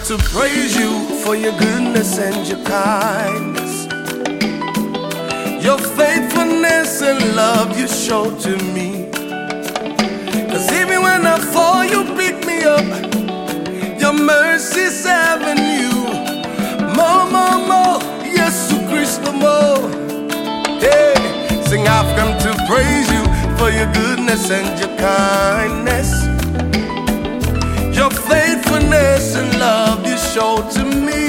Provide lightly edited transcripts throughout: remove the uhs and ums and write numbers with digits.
to praise you for your goodness and your kindness, your faithfulness and love you show to me. 'Cause even when I fall, you pick me up. Your mercy's avenue. More, more, more. Yesu Christo, more. Hey, sing, I've come to praise you for your goodness and your kindness, your faithfulness and love you show to me.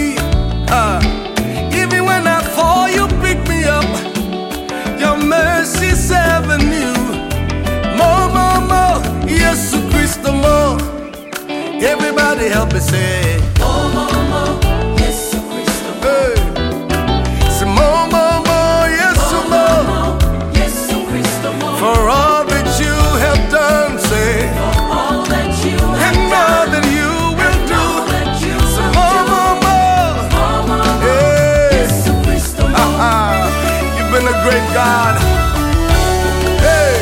Even when I fall, you pick me up. Your mercy's avenue. More, more, more. Yesu Christo, more. Everybody help me say, More, more, more. Yesu Christo, more. hey. Say more, more, more. Yesu, more. Yesu Christo, more. For all that you have done, say, All that you and have more done, that you will do. all that you Say will more, do. more, more. More, more, more. Hey. Yesu Christo, more. You've been a great God. Hey.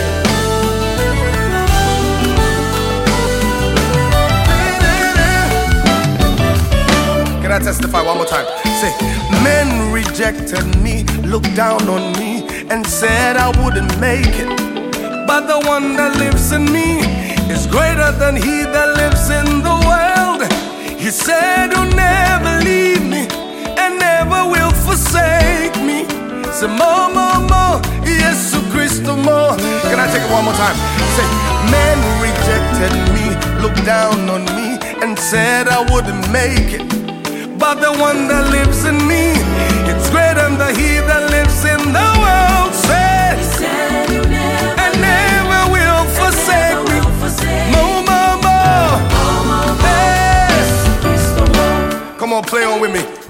Can I testify one more time? Say, men rejected me, looked down on me, and said I wouldn't make it. But the one that lives in me is greater than he that lives in the world. He said he'll never leave me and never will forsake me. Say more, more, more. Yesu Christo, more. Can I take it one more time? Say, men rejected me, looked down on me, and said I wouldn't make it. But the one that lives in me, it's greater than he that lives in the world. Said, He said you never, and never will forsake me. will forsake me. More, more, more. More, more, more. Hey. Yesu Christo, more. Come on, play on with me.